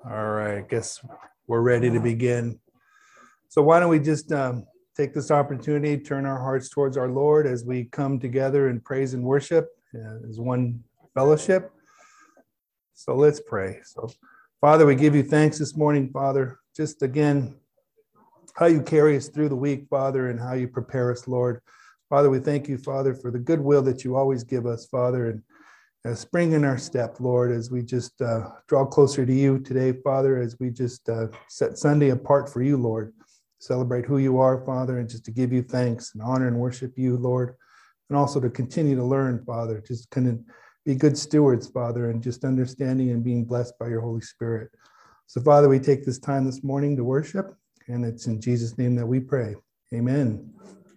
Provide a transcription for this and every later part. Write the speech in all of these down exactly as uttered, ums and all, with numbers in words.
All right, I guess we're ready to begin. So why don't we just um, take this opportunity, turn our hearts towards our Lord as we come together in praise and worship uh, as one fellowship. So let's pray. So Father, we give you thanks this morning, Father, just again, how you carry us through the week, Father, and how you prepare us, Lord. Father, we thank you, Father, for the goodwill that you always give us, Father, and uh, spring in our step, Lord, as we just uh, draw closer to you today, Father, as we just uh, set Sunday apart for you, Lord. Celebrate who you are, Father, and just to give you thanks and honor and worship you, Lord, and also to continue to learn, Father, just kind of be good stewards, Father, and just understanding and being blessed by your Holy Spirit. So, Father, we take this time this morning to worship, and it's in Jesus' name that we pray. Amen.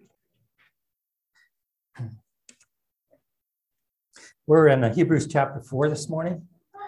We're in Hebrews chapter four this morning.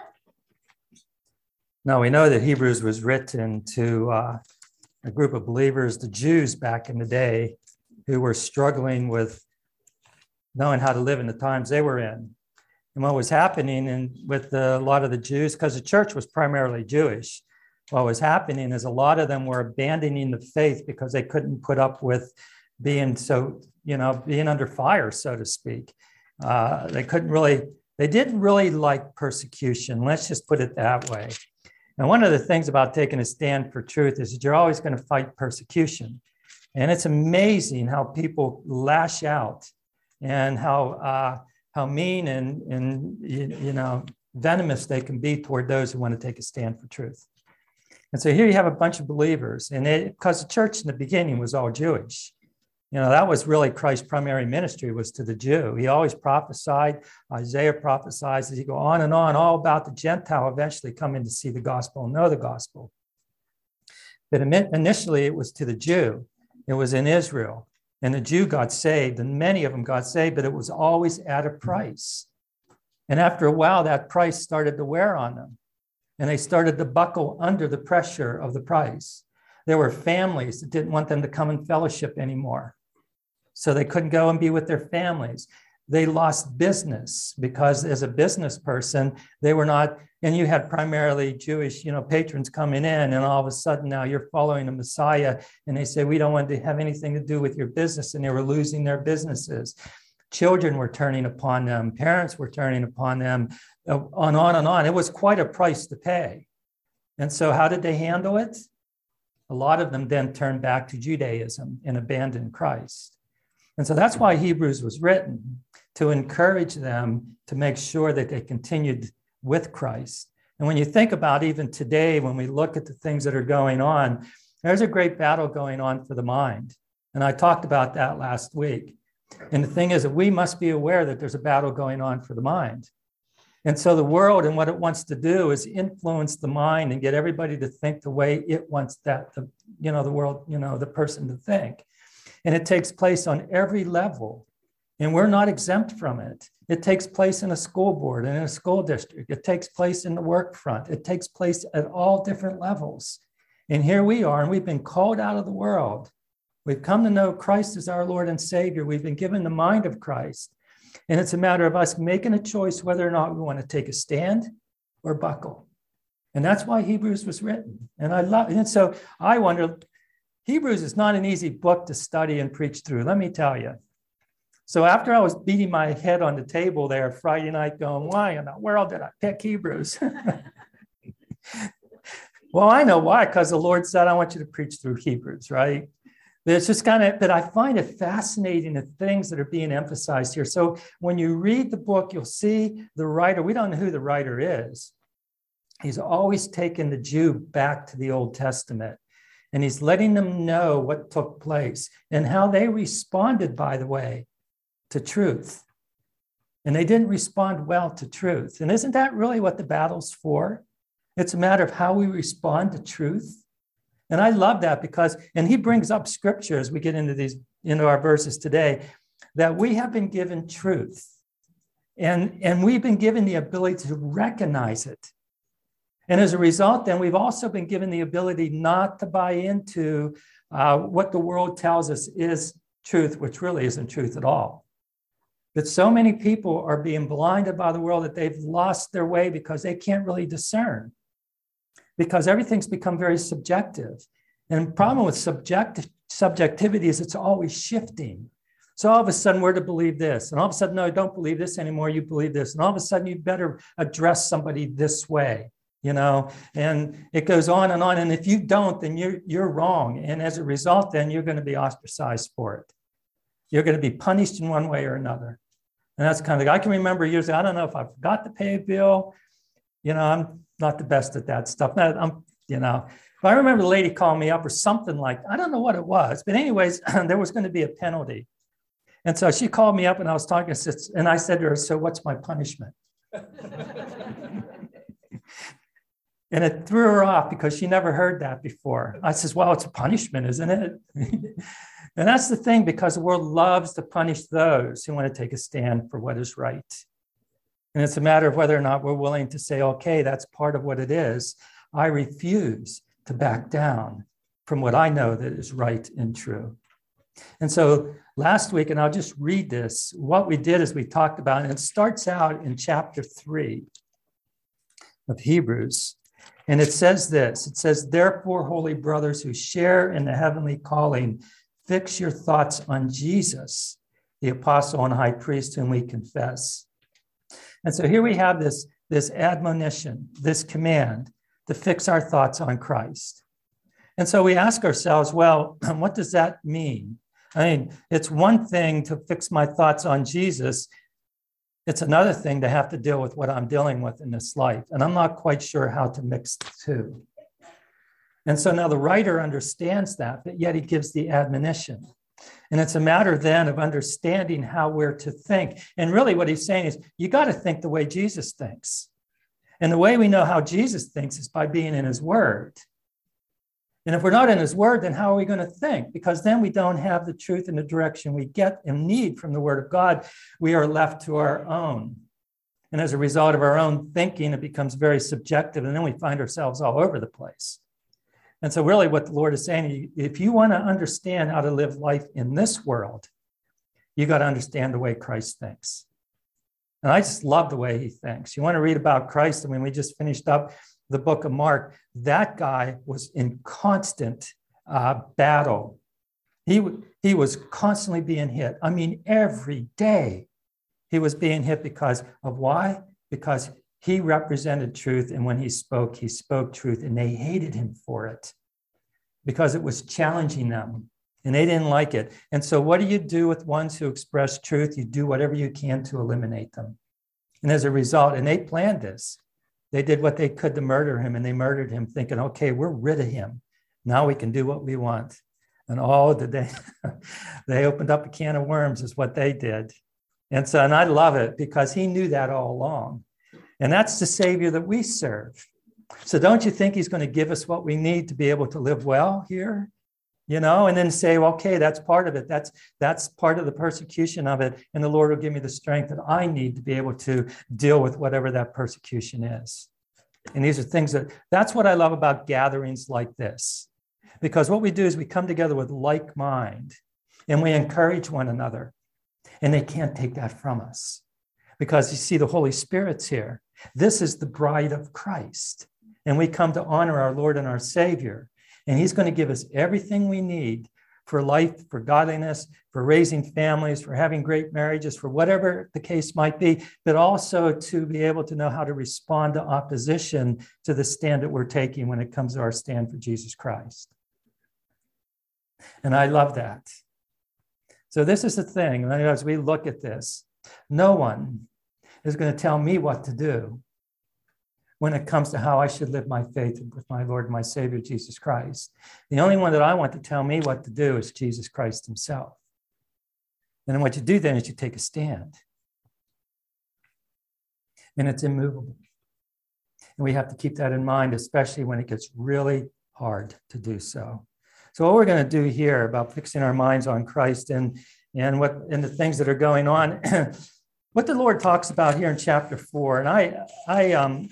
Now, we know that Hebrews was written to uh, a group of believers, the Jews back in the day, who were struggling with knowing how to live in the times they were in. And what was happening in, with the, a lot of the Jews, because the church was primarily Jewish, what was happening is a lot of them were abandoning the faith because they couldn't put up with being so, you know, being under fire, so to speak. Uh, they couldn't really, they didn't really like persecution. Let's just put it that way. And one of the things about taking a stand for truth is that you're always going to fight persecution. And it's amazing how people lash out and how uh, how mean and, and you, you know, venomous they can be toward those who want to take a stand for truth. And so here you have a bunch of believers, and it, because the church in the beginning was all Jewish. You know, that was really Christ's primary ministry, was to the Jew. He always prophesied, Isaiah prophesies, as he go on and on, all about the Gentile eventually coming to see the gospel and know the gospel. But initially it was to the Jew. It was in Israel. And the Jew got saved, and many of them got saved, but it was always at a price. And after a while, that price started to wear on them. And they started to buckle under the pressure of the price. There were families that didn't want them to come in fellowship anymore. So they couldn't go and be with their families. They lost business because as a business person, they were not, and you had primarily Jewish, you know, patrons coming in, and all of a sudden now you're following the Messiah, and they say, we don't want to have anything to do with your business, and they were losing their businesses. Children were turning upon them, parents were turning upon them, on, on and on. It was quite a price to pay. And so how did they handle it? A lot of them then turned back to Judaism and abandoned Christ. And so that's why Hebrews was written, to encourage them to make sure that they continued with Christ. And when you think about even today, when we look at the things that are going on, there's a great battle going on for the mind. And I talked about that last week. And the thing is that we must be aware that there's a battle going on for the mind. And so the world and what it wants to do is influence the mind and get everybody to think the way it wants that, the, you know, the world, you know, the person to think. And it takes place on every level. And we're not exempt from it. It takes place in a school board and in a school district. It takes place in the work front. It takes place at all different levels. And here we are, and we've been called out of the world. We've come to know Christ as our Lord and Savior. We've been given the mind of Christ. And it's a matter of us making a choice whether or not we want to take a stand or buckle. And that's why Hebrews was written. And I love it. And so I wonder, Hebrews is not an easy book to study and preach through, let me tell you. So after I was beating my head on the table there Friday night going, why in the world did I pick Hebrews? Well, I know why, because the Lord said, I want you to preach through Hebrews, right? But it's just kind of, but I find it fascinating the things that are being emphasized here. So when you read the book, you'll see the writer, we don't know who the writer is. He's always taken the Jew back to the Old Testament. And he's letting them know what took place and how they responded, by the way, to truth. And they didn't respond well to truth. And isn't that really what the battle's for? It's a matter of how we respond to truth. And I love that because, and he brings up scripture as we get into these, into our verses today, that we have been given truth. And, and we've been given the ability to recognize it. And as a result, then we've also been given the ability not to buy into uh, what the world tells us is truth, which really isn't truth at all. But so many people are being blinded by the world that they've lost their way because they can't really discern. because everything's become very subjective. And the problem with subjective subjectivity is it's always shifting. So all of a sudden we're to believe this, and all of a sudden, no, don't believe this anymore, you believe this. And all of a sudden you better address somebody this way, you know, and it goes on and on. And if you don't, then you're, you're wrong. And as a result, then you're going to be ostracized for it. You're going to be punished in one way or another. And that's kind of, I can remember years ago, I don't know if I forgot to pay a bill. You know, I'm not the best at that stuff. Now, I'm, you know, but I remember the lady calling me up or something like, I don't know what it was, but anyways, there was going to be a penalty. And so she called me up and I was talking, and I said to her, so what's my punishment? And it threw her off because she never heard that before. I says, well, it's a punishment, isn't it? And that's the thing, because the world loves to punish those who want to take a stand for what is right. And it's a matter of whether or not we're willing to say, okay, that's part of what it is. I refuse to back down from what I know that is right and true. And so last week, and I'll just read this, what we did is we talked about, and it starts out in chapter three of Hebrews. And it says this, it says, therefore, holy brothers who share in the heavenly calling, fix your thoughts on Jesus, the apostle and high priest whom we confess. And so here we have this, this admonition, this command to fix our thoughts on Christ. And so we ask ourselves, well, what does that mean? I mean, it's one thing to fix my thoughts on Jesus. It's another thing to have to deal with what I'm dealing with in this life. And I'm not quite sure how to mix the two. And so now the writer understands that, but yet he gives the admonition. And it's a matter then of understanding how we're to think. And really what he's saying is, you got to think the way Jesus thinks. And the way we know how Jesus thinks is by being in his word. And if we're not in his word, then how are we going to think? Because then we don't have the truth in the direction we get and need from the word of God. We are left to our own. And as a result of our own thinking, it becomes very subjective. And then we find ourselves all over the place. And so really what the Lord is saying, if you want to understand how to live life in this world, you got to understand the way Christ thinks. And I just love the way he thinks. You want to read about Christ? I mean, we just finished up the book of Mark. That guy was in constant uh, battle. He, he was constantly being hit. I mean, every day he was being hit because of why? Because he represented truth. And when he spoke, he spoke truth, and they hated him for it because it was challenging them and they didn't like it. And so what do you do with ones who express truth? You do whatever you can to eliminate them. And as a result, and they planned this, they did what they could to murder him, and they murdered him thinking, okay, we're rid of him. Now we can do what we want. And oh, did they, they opened up a can of worms is what they did. And so, and I love it because he knew that all along. And that's the Savior that we serve. So don't you think he's going to give us what we need to be able to live well here? You know, and then say, well, okay, that's part of it. That's, that's part of the persecution of it. And the Lord will give me the strength that I need to be able to deal with whatever that persecution is. And these are things that, that's what I love about gatherings like this. Because what we do is we come together with like mind and we encourage one another. And they can't take that from us. Because you see, the Holy Spirit's here. This is the bride of Christ. And we come to honor our Lord and our Savior. And he's going to give us everything we need for life, for godliness, for raising families, for having great marriages, for whatever the case might be, but also to be able to know how to respond to opposition to the stand that we're taking when it comes to our stand for Jesus Christ. And I love that. So this is the thing, as we look at this, no one is going to tell me what to do when it comes to how I should live my faith with my Lord and my Savior, Jesus Christ. The only one that I want to tell me what to do is Jesus Christ himself. And then what you do then is you take a stand. And it's immovable. And we have to keep that in mind, especially when it gets really hard to do so. So what we're going to do here about fixing our minds on Christ and, and, what, and the things that are going on, what the Lord talks about here in chapter four, and I, I, um,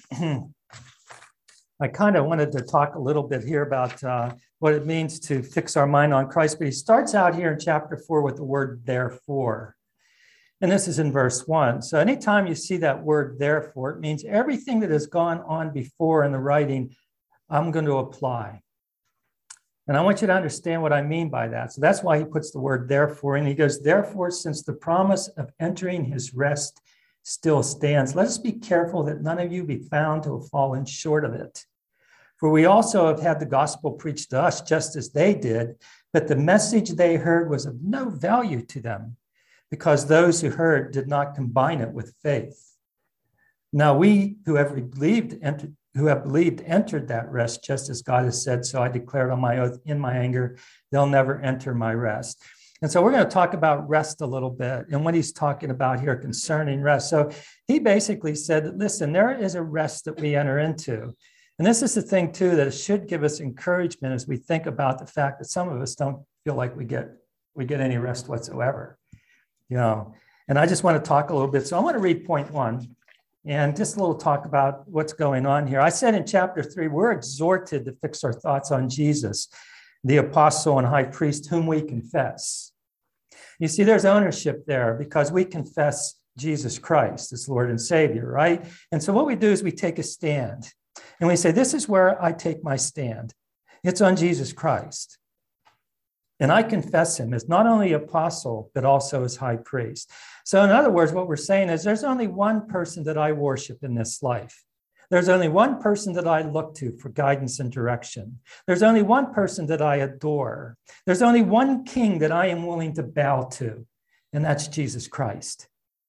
I kind of wanted to talk a little bit here about uh, what it means to fix our mind on Christ, but he starts out here in chapter four with the word therefore. And this is in verse one. So anytime you see that word therefore, it means everything that has gone on before in the writing I'm going to apply. And I want you to understand what I mean by that. So that's why he puts the word therefore in. He goes, therefore, since the promise of entering his rest still stands, let us be careful that none of you be found to have fallen short of it. For we also have had the gospel preached to us just as they did, but the message they heard was of no value to them, because those who heard did not combine it with faith. Now we who have believed entered, who have believed entered that rest, just as God has said, so I declared on my oath in my anger, they'll never enter my rest. And so we're going to talk about rest a little bit and what he's talking about here concerning rest. So he basically said, listen, there is a rest that we enter into. And this is the thing, too, that it should give us encouragement as we think about the fact that some of us don't feel like we get we get any rest whatsoever. You know, and I just want to talk a little bit. So I want to read point one and just a little talk about what's going on here. I said in chapter three, we're exhorted to fix our thoughts on Jesus, the apostle and high priest whom we confess. You see, there's ownership there because we confess Jesus Christ as Lord and Savior, right? And so what we do is we take a stand and we say, this is where I take my stand. It's on Jesus Christ. And I confess him as not only apostle, but also as high priest. So in other words, what we're saying is there's only one person that I worship in this life. There's only one person that I look to for guidance and direction. There's only one person that I adore. There's only one king that I am willing to bow to, and that's Jesus Christ.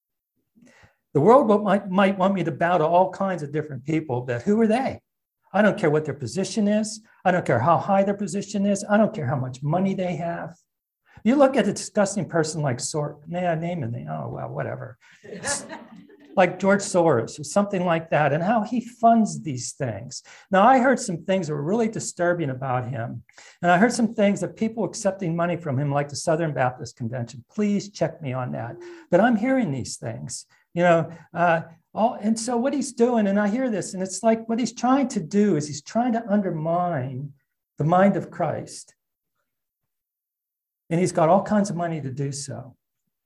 The world might, might want me to bow to all kinds of different people, but who are they? I don't care what their position is. I don't care how high their position is. I don't care how much money they have. You look at a disgusting person like Soros, may I name him? Oh, well, whatever. Like George Soros or something like that, and how he funds these things. Now, I heard some things that were really disturbing about him. And I heard some things that people accepting money from him, like the Southern Baptist Convention. Please check me on that. But I'm hearing these things, you know, uh, all, and so what he's doing, and I hear this, and it's like what he's trying to do is he's trying to undermine the mind of Christ. And he's got all kinds of money to do so.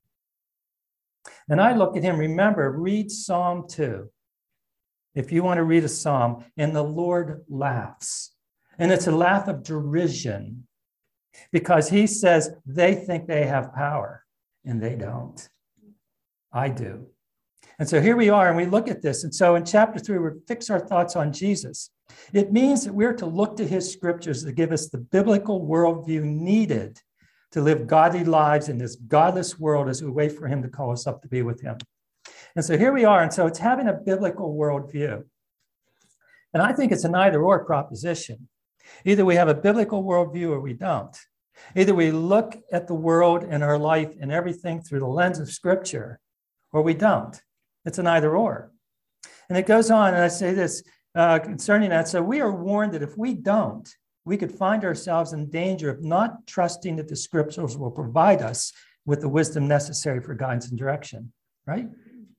And I look at him, remember, read Psalm two. If you want to read a psalm, and the Lord laughs. And it's a laugh of derision because he says they think they have power and they don't. I do. And so here we are, and we look at this. And so in chapter three, we fix our thoughts on Jesus. It means that we're to look to his scriptures to give us the biblical worldview needed to live godly lives in this godless world as we wait for him to call us up to be with him. And so here we are. And so it's having a biblical worldview. And I think it's an either or proposition. Either we have a biblical worldview or we don't. Either we look at the world and our life and everything through the lens of scripture or we don't. It's an either or. And it goes on, and I say this uh, concerning that. So we are warned that if we don't, we could find ourselves in danger of not trusting that the scriptures will provide us with the wisdom necessary for guidance and direction, right?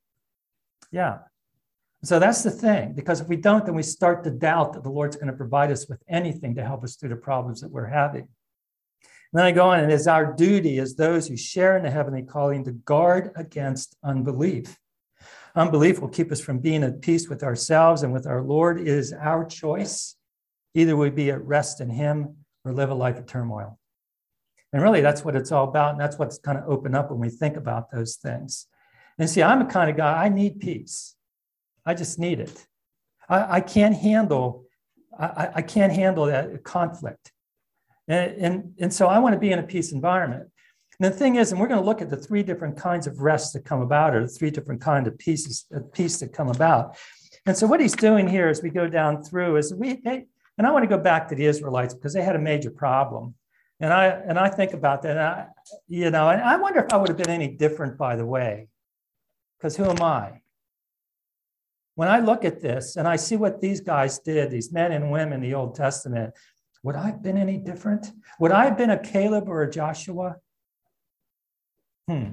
Yeah. So that's the thing, because if we don't, then we start to doubt that the Lord's going to provide us with anything to help us through the problems that we're having. And then I go on, and it's our duty as those who share in the heavenly calling to guard against unbelief. Unbelief will keep us from being at peace with ourselves and with our Lord. It is our choice. Either we be at rest in him or live a life of turmoil. And really, that's what it's all about. And that's what's kind of open up when we think about those things. And see, I'm a kind of guy, I need peace. I just need it. I, I can't handle, I, I can't handle that conflict. And, and, and so I want to be in a peace environment. And the thing is, and we're going to look at the three different kinds of rest that come about, or the three different kinds of pieces of peace that come about. And so what he's doing here as we go down through is we, hey, and I want to go back to the Israelites because they had a major problem. And I and I think about that, and I, you know, and I wonder if I would have been any different, by the way, because who am I? When I look at this and I see what these guys did, these men and women in the Old Testament, would I have been any different? Would I have been a Caleb or a Joshua? Hmm.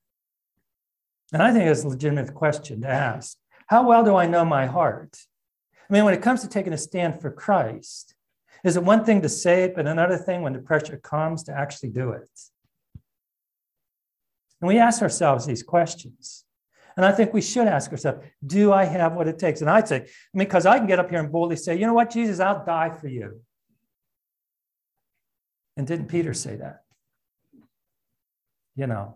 And I think it's a legitimate question to ask. How well do I know my heart? I mean, when it comes to taking a stand for Christ, is it one thing to say it, but another thing when the pressure comes to actually do it? And we ask ourselves these questions. And I think we should ask ourselves, do I have what it takes? And I'd say, I mean, because I can get up here and boldly say, you know what, Jesus, I'll die for you. And didn't Peter say that? You know.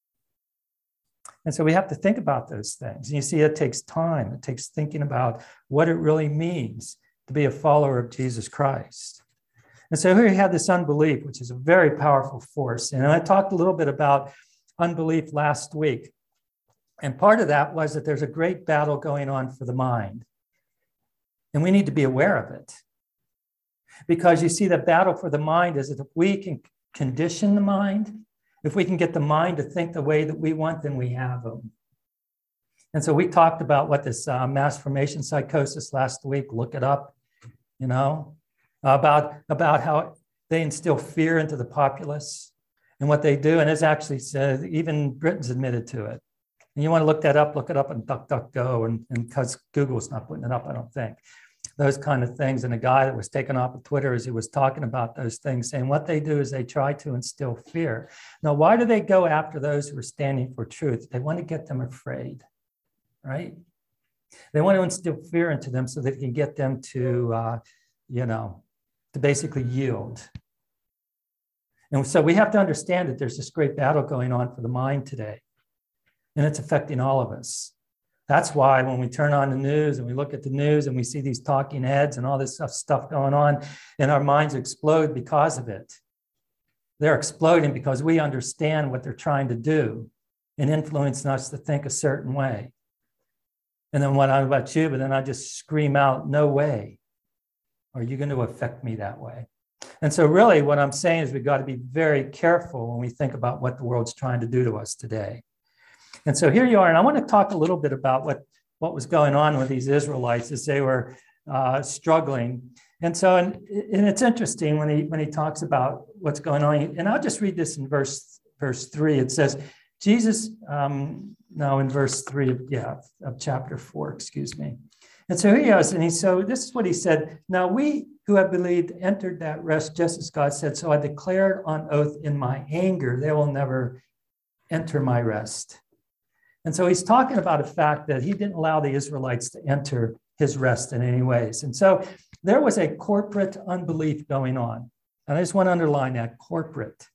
And so we have to think about those things. And you see, it takes time. It takes thinking about what it really means to be a follower of Jesus Christ. And so here you have this unbelief, which is a very powerful force. And I talked a little bit about unbelief last week. And part of that was that there's a great battle going on for the mind. And we need to be aware of it. Because you see, the battle for the mind is that if we can condition the mind, if we can get the mind to think the way that we want, then we have them. And so we talked about what this uh, mass formation psychosis last week. Look it up, you know, about, about how they instill fear into the populace and what they do. And it's actually said, even Britain's admitted to it. And you want to look that up, look it up on DuckDuckGo, and because Google's not putting it up, I don't think. Those kind of things. And a guy that was taken off of Twitter as he was talking about those things, saying what they do is they try to instill fear. Now, why do they go after those who are standing for truth? They want to get them afraid, right? They want to instill fear into them so that they can get them to, uh, you know, to basically yield. And so we have to understand that there's this great battle going on for the mind today, and it's affecting all of us. That's why when we turn on the news and we look at the news and we see these talking heads and all this stuff going on, and our minds explode because of it. They're exploding because we understand what they're trying to do and influencing us to think a certain way. And then what I'm about you, but then I just scream out, no way are you going to affect me that way. And so really what I'm saying is we've got to be very careful when we think about what the world's trying to do to us today. And so here you are, and I want to talk a little bit about what, what was going on with these Israelites as they were uh, struggling. And so, and, and it's interesting when he when he talks about what's going on. And I'll just read this in verse verse three. It says, Jesus, um, no, in verse three, of, yeah, of chapter four, excuse me. And so here he is, and he so this is what he said. Now we who have believed entered that rest, just as God said. So I declared on oath in my anger, they will never enter my rest. And so he's talking about the fact that he didn't allow the Israelites to enter his rest in any ways. And so there was a corporate unbelief going on. And I just want to underline that, corporate,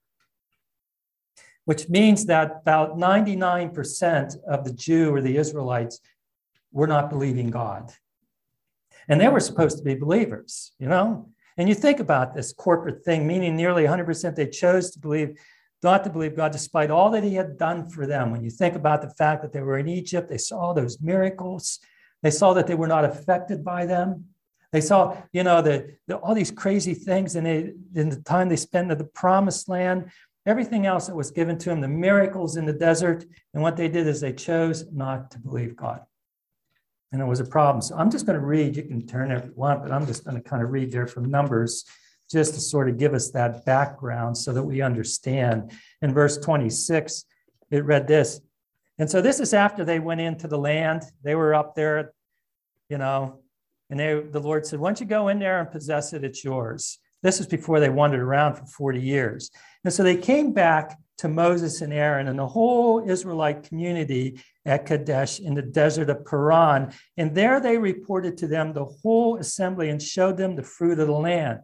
which means that about ninety-nine percent of the Jew or the Israelites were not believing God. And they were supposed to be believers, you know? And you think about this corporate thing, meaning nearly one hundred percent they chose to believe not to believe God despite all that he had done for them. When you think about the fact that they were in Egypt, they saw those miracles. They saw that they were not affected by them. They saw, you know, the, the all these crazy things, and they, in the time they spent in the promised land, everything else that was given to them, the miracles in the desert. And what they did is they chose not to believe God. And it was a problem. So I'm just going to read, you can turn if you want, but I'm just going to kind of read there from Numbers, just to sort of give us that background so that we understand. In verse twenty-six, it read this. And so this is after they went into the land. They were up there, you know, and they, the Lord said, why don't you go in there and possess it? It's yours. This is before they wandered around for forty years. And so they came back to Moses and Aaron and the whole Israelite community at Kadesh in the desert of Paran. And there they reported to them the whole assembly and showed them the fruit of the land.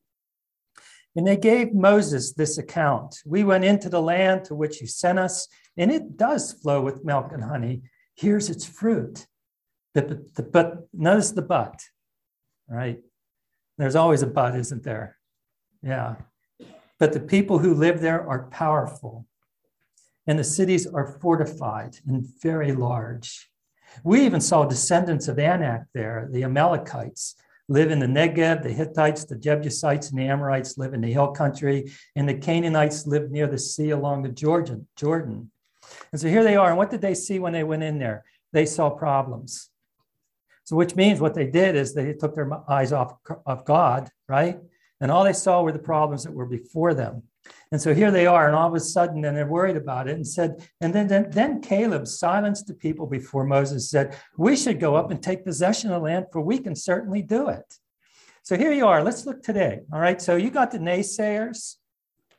And they gave Moses this account. We went into the land to which you sent us, and it does flow with milk and honey. Here's its fruit. But, but, but notice the but, right? There's always a but, isn't there? Yeah. But the people who live there are powerful, and the cities are fortified and very large. We even saw descendants of Anak there, the Amalekites, live in the Negev, the Hittites, the Jebusites, and the Amorites live in the hill country, and the Canaanites live near the sea along the Jordan. Jordan. And so here they are. And what did they see when they went in there? They saw problems. So which means what they did is they took their eyes off of God, right? And all they saw were the problems that were before them. And so here they are, and all of a sudden, and they're worried about it and said, and then, then, then Caleb silenced the people before Moses, said, we should go up and take possession of the land, for we can certainly do it. So here you are. Let's look today. All right. So you got the naysayers,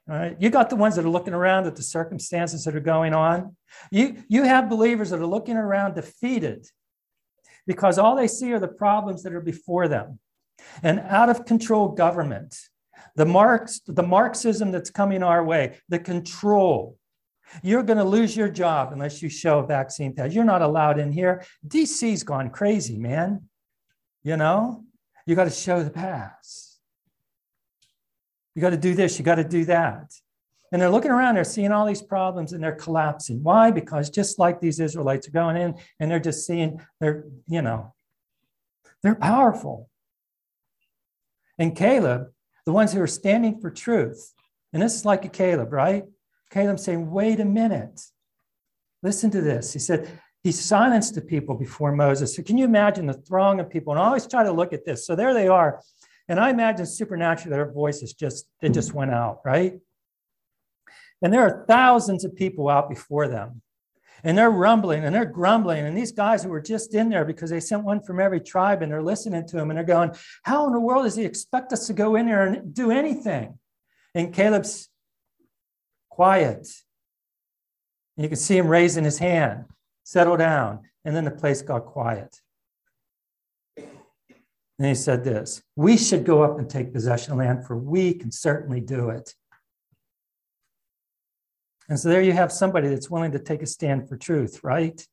All right? You got the ones that are looking around at the circumstances that are going on. You, you have believers that are looking around defeated because all they see are the problems that are before them. An out of control government, the Marx, the Marxism that's coming our way, the control. You're going to lose your job unless you show a vaccine pass. You're not allowed in here. D C's gone crazy, man. You know, you got to show the pass. You got to do this. You got to do that. And they're looking around, they're seeing all these problems and they're collapsing. Why? Because just like these Israelites are going in and they're just seeing, they're, you know, they're powerful. And Caleb, the ones who are standing for truth, and this is like a Caleb, right? Caleb saying, wait a minute. Listen to this. He said, he silenced the people before Moses. So can you imagine the throng of people? And I always try to look at this. So there they are. And I imagine supernaturally their voices just, they just went out, right? And there are thousands of people out before them. And they're rumbling and they're grumbling. And these guys who were just in there because they sent one from every tribe and they're listening to him and they're going, how in the world does he expect us to go in there and do anything? And Caleb's quiet. And you can see him raising his hand, settle down. And then the place got quiet. And he said this, we should go up and take possession of land, for we can certainly do it. And so there you have somebody that's willing to take a stand for truth, right?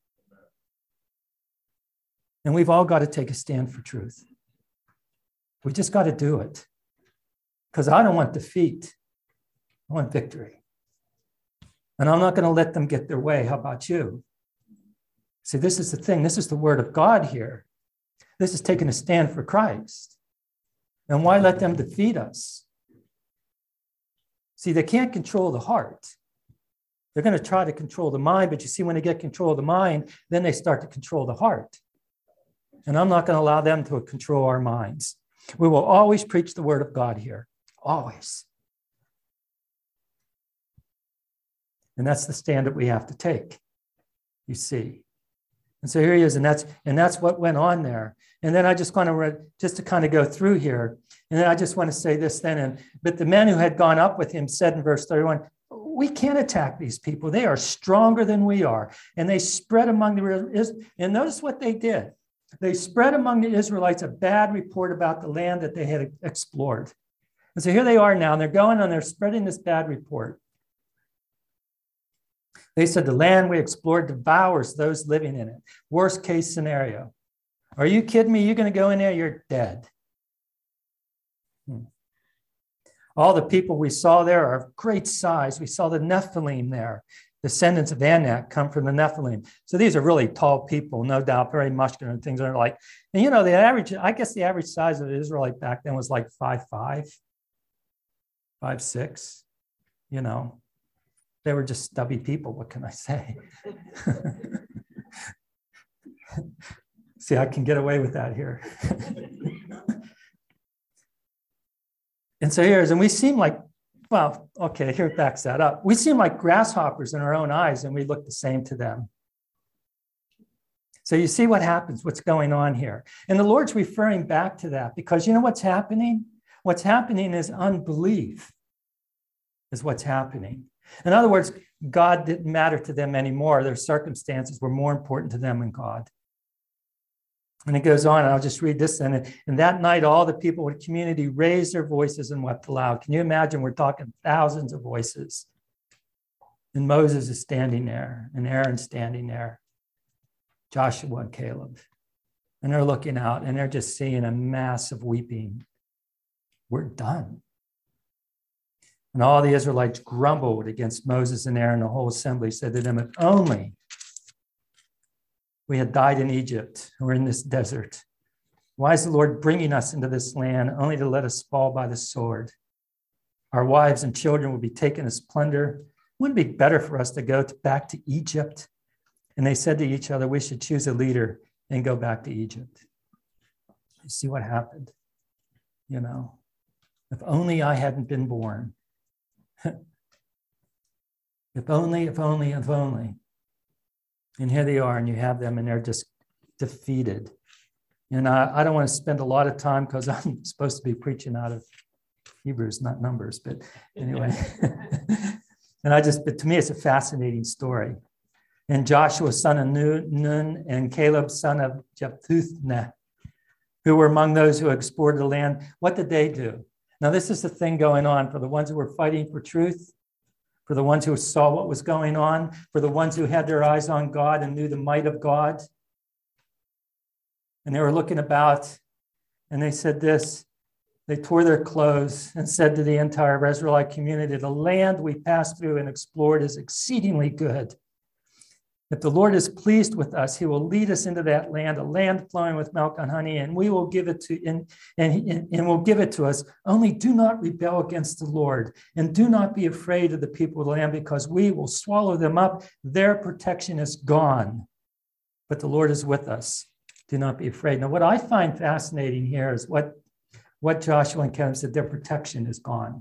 And we've all got to take a stand for truth. We just got to do it. Because I don't want defeat. I want victory. And I'm not going to let them get their way. How about you? See, this is the thing. This is the word of God here. This is taking a stand for Christ. And why let them defeat us? See, they can't control the heart. They're going to try to control the mind, but you see, when they get control of the mind, then they start to control the heart. And I'm not going to allow them to control our minds. We will always preach the word of God here. Always. And that's the stand that we have to take, you see. And so here he is, and that's and that's what went on there. And then I just want to read, just to kind of go through here. And then I just want to say this then. And but the men who had gone up with him said in verse thirty-one, we can't attack these people. They are stronger than we are. And they spread among the, and notice what they did. They spread among the Israelites a bad report about the land that they had explored. And so here they are now, and they're going and they're spreading this bad report. They said, the land we explored devours those living in it. Worst case scenario. Are you kidding me? You're going to go in there, you're dead. Hmm. All the people we saw there are of great size. We saw the Nephilim there. Descendants of Anak come from the Nephilim. So these are really tall people, no doubt, very muscular and things are like, and you know, the average, I guess the average size of the Israelite back then was like five, five, five, six, you know. They were just stubby people. What can I say? See, I can get away with that here. And so here's, and we seem like, well, okay, here it backs that up. We seem like grasshoppers in our own eyes, and we look the same to them. So you see what happens, what's going on here. And the Lord's referring back to that because you know what's happening? What's happening is unbelief is what's happening. In other words, God didn't matter to them anymore. Their circumstances were more important to them than God. And it goes on, and I'll just read this. And, and that night, all the people in the community raised their voices and wept aloud. Can you imagine? We're talking thousands of voices. And Moses is standing there, and Aaron's standing there, Joshua and Caleb. And they're looking out, and they're just seeing a mass of weeping. We're done. And all the Israelites grumbled against Moses and Aaron. The whole assembly said to them, if only we had died in Egypt or in this desert. Why is the Lord bringing us into this land only to let us fall by the sword? Our wives and children will be taken as plunder. Wouldn't it be better for us to go to, back to Egypt? And they said to each other, we should choose a leader and go back to Egypt. You see what happened? You know, if only I hadn't been born. If only, if only, if only. And here they are, and you have them, and they're just defeated. And I, I don't want to spend a lot of time because I'm supposed to be preaching out of Hebrews, not Numbers, but anyway. And I just, but to me, it's a fascinating story. And Joshua, son of Nun, and Caleb, son of Jephunneh, who were among those who explored the land, what did they do? Now, this is the thing going on for the ones who were fighting for truth, for the ones who saw what was going on, for the ones who had their eyes on God and knew the might of God. And they were looking about, and they said this. They tore their clothes and said to the entire Israelite community, the land we passed through and explored is exceedingly good. If the Lord is pleased with us, he will lead us into that land, a land flowing with milk and honey, and we will give it to and, and, and will give it to us. Only do not rebel against the Lord, and do not be afraid of the people of the land, because we will swallow them up. Their protection is gone, but the Lord is with us. Do not be afraid. Now, what I find fascinating here is what What Joshua and Caleb said, their protection is gone.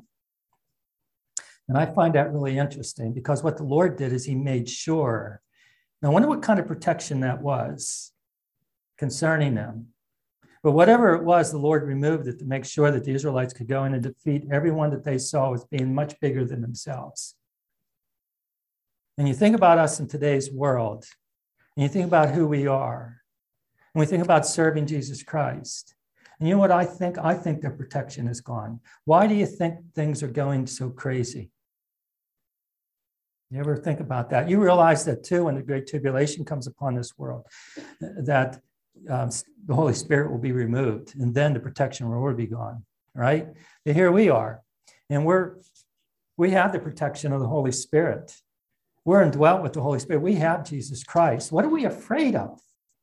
And I find that really interesting, because what the Lord did is he made sure. Now, I wonder what kind of protection that was concerning them. But whatever it was, the Lord removed it to make sure that the Israelites could go in and defeat everyone that they saw as being much bigger than themselves. And you think about us in today's world, and you think about who we are, and we think about serving Jesus Christ. And you know what I think? I think their protection is gone. Why do you think things are going so crazy? You ever think about that? You realize that too when the Great Tribulation comes upon this world, that um, the Holy Spirit will be removed, and then the protection will be gone, right? But here we are, and we're we have the protection of the Holy Spirit. We're indwelt with the Holy Spirit. We have Jesus Christ. What are we afraid of?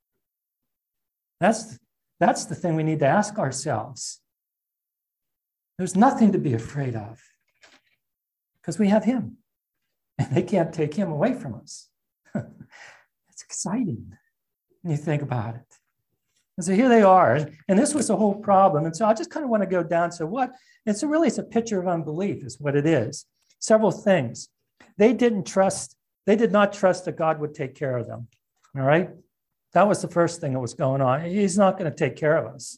That's That's the thing we need to ask ourselves. There's nothing to be afraid of, because we have him, and they can't take him away from us. It's exciting when you think about it. And so here they are, and this was the whole problem. And so I just kind of want to go down. So what? It's a, really, it's a picture of unbelief is what it is. Several things. They didn't trust, they did not trust that God would take care of them, all right? That was the first thing that was going on. He's not going to take care of us.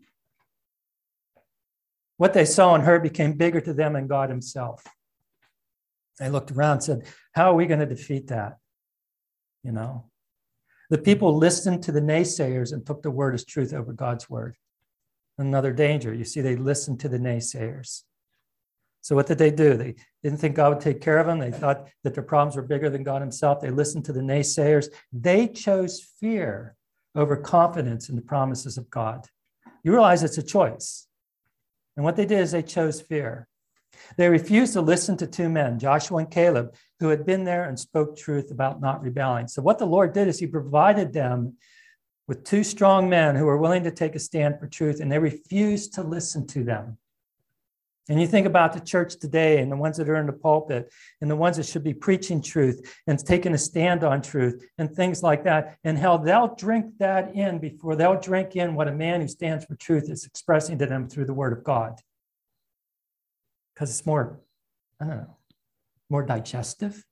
What they saw and heard became bigger to them than God himself. They looked around and said, how are we going to defeat that? You know, the people listened to the naysayers and took the word as truth over God's word. Another danger. You see, they listened to the naysayers. So what did they do? They didn't think God would take care of them. They thought that their problems were bigger than God himself. They listened to the naysayers. They chose fear over confidence in the promises of God. You realize it's a choice. And what they did is they chose fear. They refused to listen to two men, Joshua and Caleb, who had been there and spoke truth about not rebelling. So what the Lord did is he provided them with two strong men who were willing to take a stand for truth, and they refused to listen to them. And you think about the church today and the ones that are in the pulpit and the ones that should be preaching truth and taking a stand on truth and things like that, and how they'll drink that in before they'll drink in what a man who stands for truth is expressing to them through the word of God. Because it's more, I don't know, more digestive.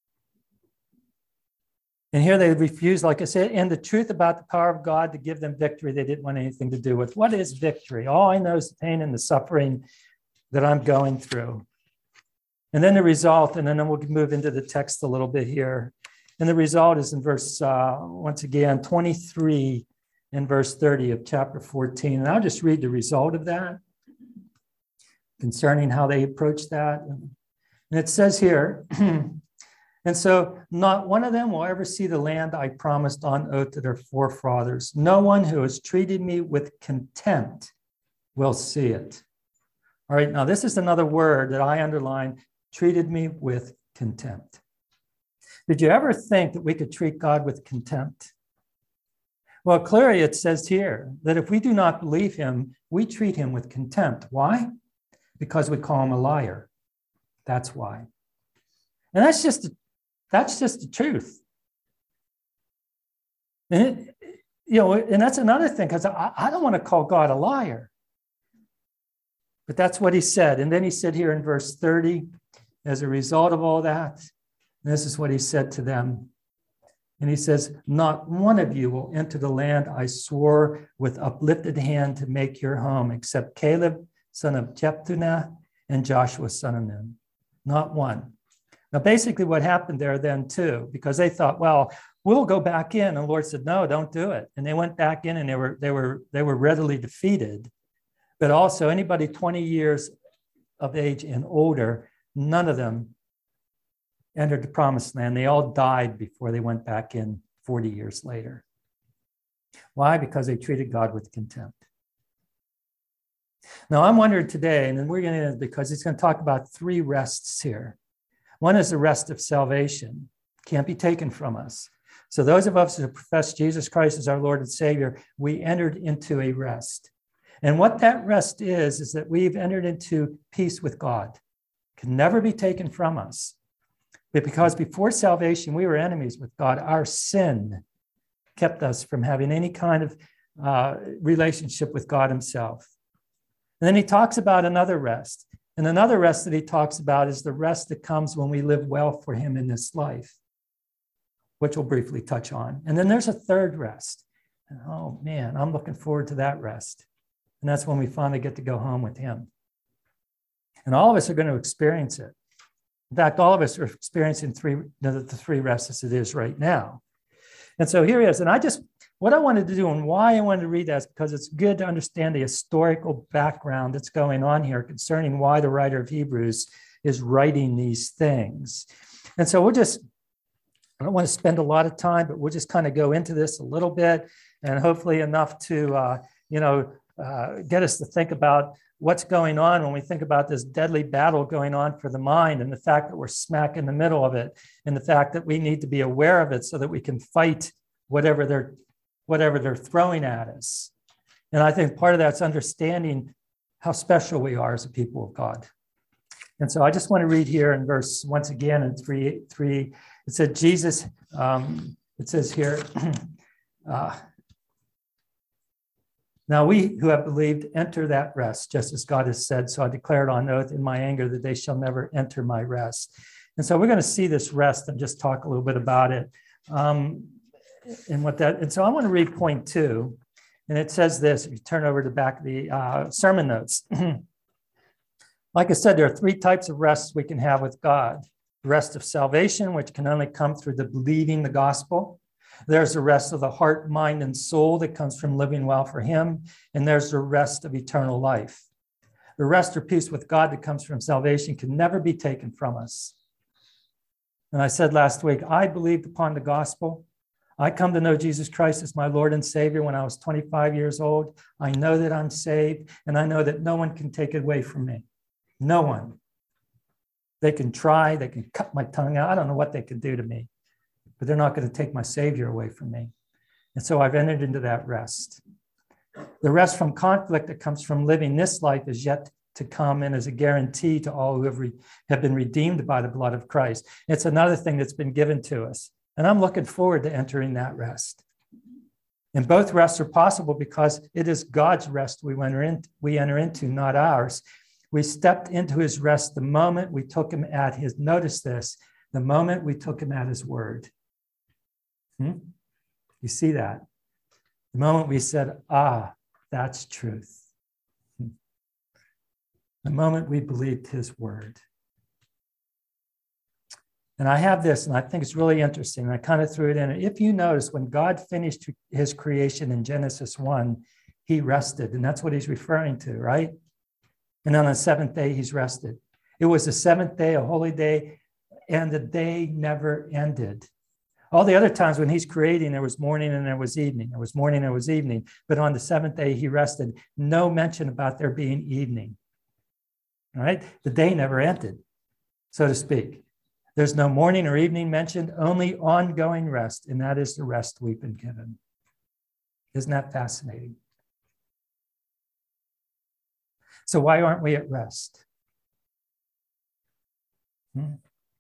And here they refused, like I said, and the truth about the power of God to give them victory, they didn't want anything to do with. What is victory? All I know is the pain and the suffering that I'm going through. And then the result, and then we'll move into the text a little bit here. And the result is in verse, uh, once again, twenty-three and verse thirty of chapter fourteen. And I'll just read the result of that concerning how they approach that. And it says here, and so not one of them will ever see the land I promised on oath to their forefathers. No one who has treated me with contempt will see it. All right, now this is another word that I underline, treated me with contempt. Did you ever think that we could treat God with contempt? Well, clearly it says here that if we do not believe him, we treat him with contempt. Why? Because we call him a liar. That's why. And that's just, that's just the truth. And, it, you know, and that's another thing, because I, I don't want to call God a liar. But that's what he said. And then he said here in verse thirty, as a result of all that, this is what he said to them. And he says, not one of you will enter the land I swore with uplifted hand to make your home, except Caleb, son of Jephthah, and Joshua, son of Nun. Not one. Now, basically what happened there then too, because they thought, well, we'll go back in. And the Lord said, no, don't do it. And they went back in and they were, they were, they were readily defeated. But also anybody twenty years of age and older, none of them entered the promised land. They all died before they went back in forty years later. Why? Because they treated God with contempt. Now, I'm wondering today, and then we're going to, because he's going to talk about three rests here. One is the rest of salvation, can't be taken from us. So those of us who profess Jesus Christ as our Lord and Savior, we entered into a rest. And what that rest is, is that we've entered into peace with God. It can never be taken from us. But because before salvation, we were enemies with God, our sin kept us from having any kind of uh, relationship with God himself. And then he talks about another rest. And another rest that he talks about is the rest that comes when we live well for him in this life, which we'll briefly touch on. And then there's a third rest. And oh man, I'm looking forward to that rest. And that's when we finally get to go home with him. And all of us are going to experience it. In fact, all of us are experiencing three, the, the three rests as it is right now. And so here he is. And I just, what I wanted to do and why I wanted to read that is because it's good to understand the historical background that's going on here concerning why the writer of Hebrews is writing these things. And so we'll just, I don't want to spend a lot of time, but we'll just kind of go into this a little bit and hopefully enough to, uh, you know, uh, get us to think about what's going on when we think about this deadly battle going on for the mind and the fact that we're smack in the middle of it and the fact that we need to be aware of it so that we can fight whatever they're whatever they're throwing at us. And I think part of that's understanding how special we are as a people of God. And so I just want to read here in verse, once again, in three, three it said, Jesus, um, it says here, uh, now we who have believed enter that rest, just as God has said, so I declared on oath in my anger that they shall never enter my rest. And so we're going to see this rest and just talk a little bit about it. Um, and what that, and so I want to read point two, and it says this, if you turn over to the back of the uh, sermon notes. Like I said, there are three types of rests we can have with God. The rest of salvation, which can only come through the believing the gospel. There's the rest of the heart, mind, and soul that comes from living well for him. And there's the rest of eternal life. The rest or peace with God that comes from salvation can never be taken from us. And I said last week, I believed upon the gospel. I come to know Jesus Christ as my Lord and Savior when I was twenty-five years old. I know that I'm saved, and I know that no one can take it away from me. No one. They can try, they can cut my tongue out. I don't know what they can do to me, but they're not going to take my Savior away from me. And so I've entered into that rest. The rest from conflict that comes from living this life is yet to come and is a guarantee to all who have, re- have been redeemed by the blood of Christ. It's another thing that's been given to us. And I'm looking forward to entering that rest. And both rests are possible because it is God's rest we enter, in, we enter into, not ours. We stepped into his rest the moment we took him at his, notice this, the moment we took him at his word. Hmm? You see that? The moment we said, ah, that's truth. Hmm. The moment we believed his word. And I have this, and I think it's really interesting. I kind of threw it in. If you notice, when God finished his creation in Genesis one, he rested. And that's what he's referring to, right? And on the seventh day, he's rested. It was the seventh day, a holy day, and the day never ended. All the other times when he's creating, there was morning and there was evening. There was morning and there was evening. But on the seventh day, he rested. No mention about there being evening. All right? The day never ended, so to speak. There's no morning or evening mentioned, only ongoing rest, and that is the rest we've been given. Isn't that fascinating? So why aren't we at rest? Hmm?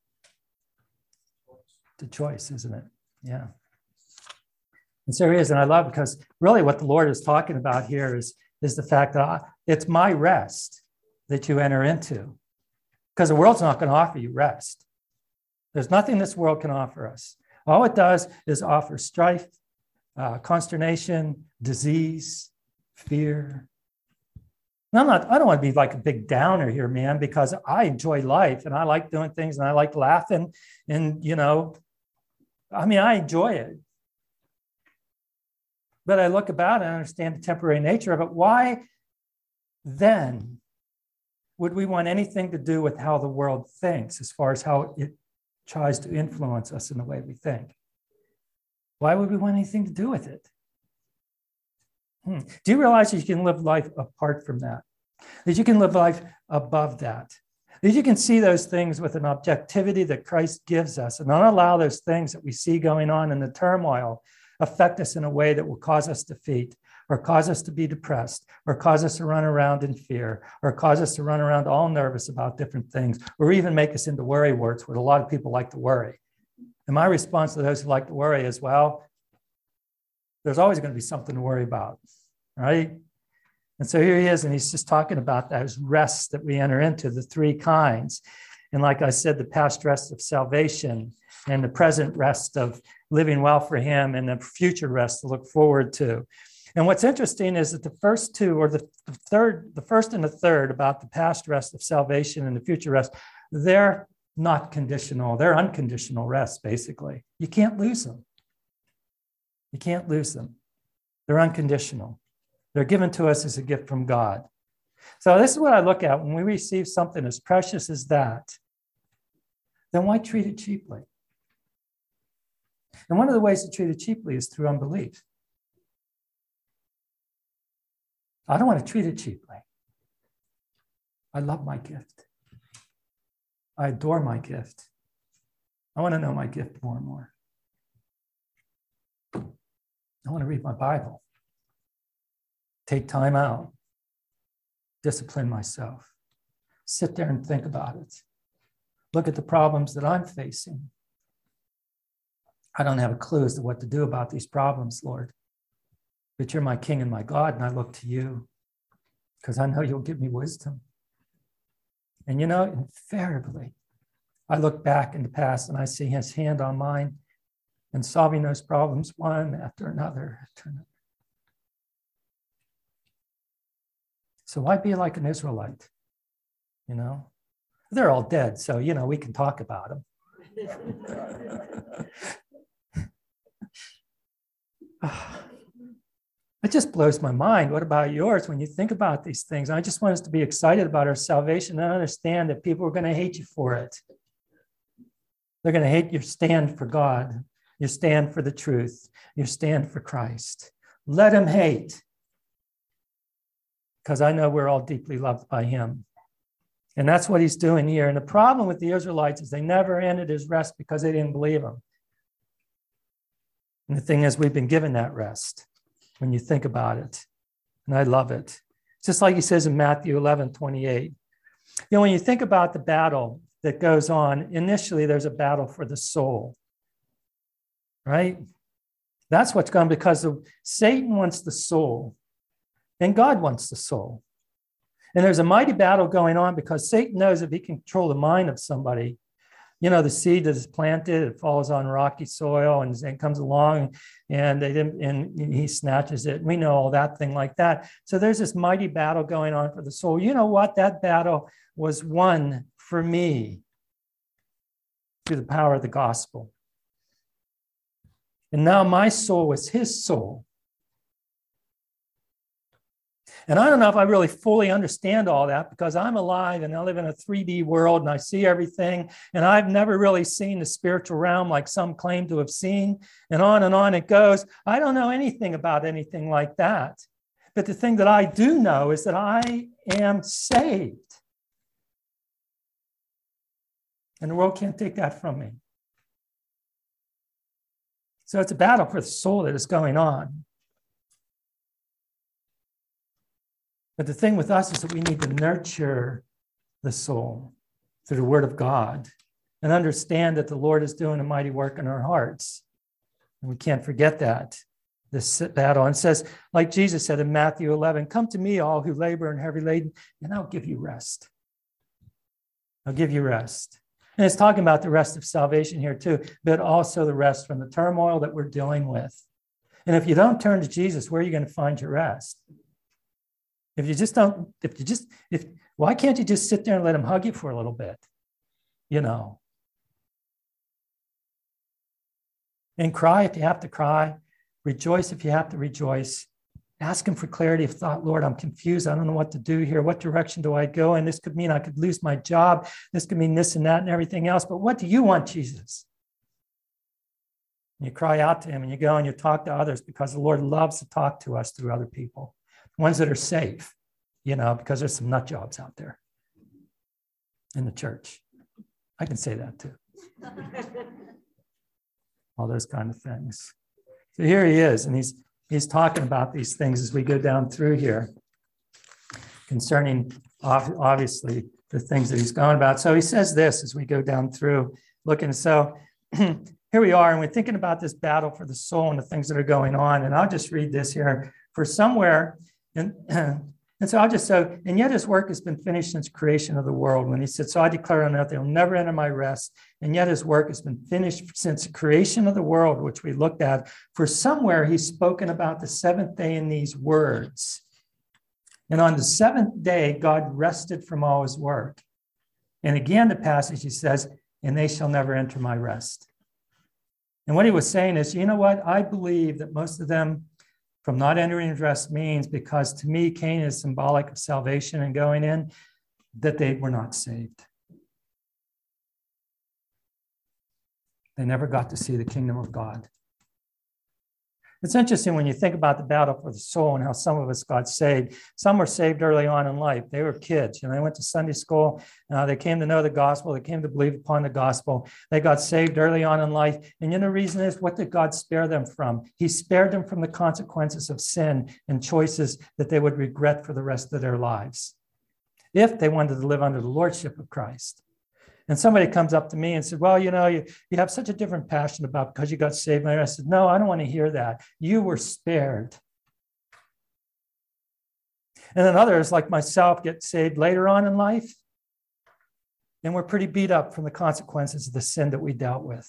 The choice, isn't it? Yeah. And so it is, and I love it because really what the Lord is talking about here is, is the fact that I, it's my rest that you enter into. Because the world's not going to offer you rest. There's nothing this world can offer us. All it does is offer strife, uh, consternation, disease, fear. And I'm not, I don't want to be like a big downer here, man, because I enjoy life and I like doing things and I like laughing. And, you know, I mean, I enjoy it. But I look about and I understand the temporary nature of it. Why then would we want anything to do with how the world thinks as far as how it tries to influence us in the way we think? Why would we want anything to do with it? Hmm. Do you realize that you can live life apart from that? That you can live life above that? That you can see those things with an objectivity that Christ gives us and not allow those things that we see going on in the turmoil affect us in a way that will cause us defeat or cause us to be depressed or cause us to run around in fear or cause us to run around all nervous about different things or even make us into worry warts, where a lot of people like to worry. And my response to those who like to worry is, well, there's always going to be something to worry about, right? And so here he is, and he's just talking about those rests that we enter into, the three kinds. And like I said, the past rest of salvation and the present rest of living well for him and the future rest to look forward to. And what's interesting is that the first two, or the, the third, the first and the third about the past rest of salvation and the future rest, they're not conditional. They're unconditional rest, basically. You can't lose them. You can't lose them. They're unconditional. They're given to us as a gift from God. So this is what I look at when we receive something as precious as that. Then why treat it cheaply? And one of the ways to treat it cheaply is through unbelief. I don't want to treat it cheaply. I love my gift. I adore my gift. I want to know my gift more and more. I want to read my Bible. Take time out. Discipline myself. Sit there and think about it. Look at the problems that I'm facing. I don't have a clue as to what to do about these problems, Lord. But you're my King and my God, and I look to you because I know you'll give me wisdom. And you know, invariably, I look back in the past and I see his hand on mine and solving those problems one after another after another. So why be like an Israelite? You know, they're all dead, so, you know, we can talk about them. It just blows my mind. What about yours when you think about these things? I just want us to be excited about our salvation and understand that people are going to hate you for it. They're going to hate your stand for God, your stand for the truth, your stand for Christ. Let them hate, because I know we're all deeply loved by him. And that's what he's doing here. And the problem with the Israelites is they never ended his rest because they didn't believe him. And the thing is, we've been given that rest when you think about it. And I love it. It's just like he says in Matthew eleven twenty-eight. You know, when you think about the battle that goes on, initially there's a battle for the soul, right? That's what's going on, because the, Satan wants the soul and God wants the soul. And there's a mighty battle going on because Satan knows if he can control the mind of somebody, you know, the seed that is planted, it falls on rocky soil and it comes along and they didn't, and he snatches it. We know all that thing like that. So there's this mighty battle going on for the soul. You know what? That battle was won for me through the power of the gospel. And now my soul is his soul. And I don't know if I really fully understand all that, because I'm alive and I live in a three D world and I see everything. And I've never really seen the spiritual realm like some claim to have seen. And on and on it goes. I don't know anything about anything like that. But the thing that I do know is that I am saved. And the world can't take that from me. So it's a battle for the soul that is going on. But the thing with us is that we need to nurture the soul through the word of God and understand that the Lord is doing a mighty work in our hearts. And we can't forget that, this battle. And it says, like Jesus said in Matthew eleven, come to me, all who labor and heavy laden, and I'll give you rest. I'll give you rest. And it's talking about the rest of salvation here too, but also the rest from the turmoil that we're dealing with. And if you don't turn to Jesus, where are you going to find your rest? If you just don't, if you just, if, why can't you just sit there and let him hug you for a little bit? You know. And cry if you have to cry. Rejoice if you have to rejoice. Ask him for clarity of thought. Lord, I'm confused. I don't know what to do here. What direction do I go? And this could mean I could lose my job. This could mean this and that and everything else. But what do you want, Jesus? And you cry out to him and you go and you talk to others, because the Lord loves to talk to us through other people, ones that are safe, you know, because there's some nut jobs out there in the church. I can say that too. All those kind of things. So here he is, and he's he's talking about these things as we go down through here, concerning obviously the things that he's going about. So he says this as we go down through, looking. So here we are, and we're thinking about this battle for the soul and the things that are going on. And I'll just read this here. For somewhere, and and so I'll just say, and yet his work has been finished since creation of the world. When he said, so I declare on earth, they'll never enter my rest. And yet his work has been finished since the creation of the world, which we looked at. For somewhere he's spoken about the seventh day in these words. And on the seventh day, God rested from all his work. And again, the passage, he says, and they shall never enter my rest. And what he was saying is, you know what? I believe that most of them from not entering his rest means, because to me, Cain is symbolic of salvation and going in, that they were not saved. They never got to see the kingdom of God. It's interesting when you think about the battle for the soul and how some of us got saved. Some were saved early on in life. They were kids. You know, they went to Sunday school. Uh, they came to know the gospel. They came to believe upon the gospel. They got saved early on in life. And you know, the reason is, what did God spare them from? He spared them from the consequences of sin and choices that they would regret for the rest of their lives, if they wanted to live under the lordship of Christ. And somebody comes up to me and said, well, you know, you, you have such a different passion about because you got saved. And I said, no, I don't want to hear that. You were spared. And then others like myself get saved later on in life, and we're pretty beat up from the consequences of the sin that we dealt with.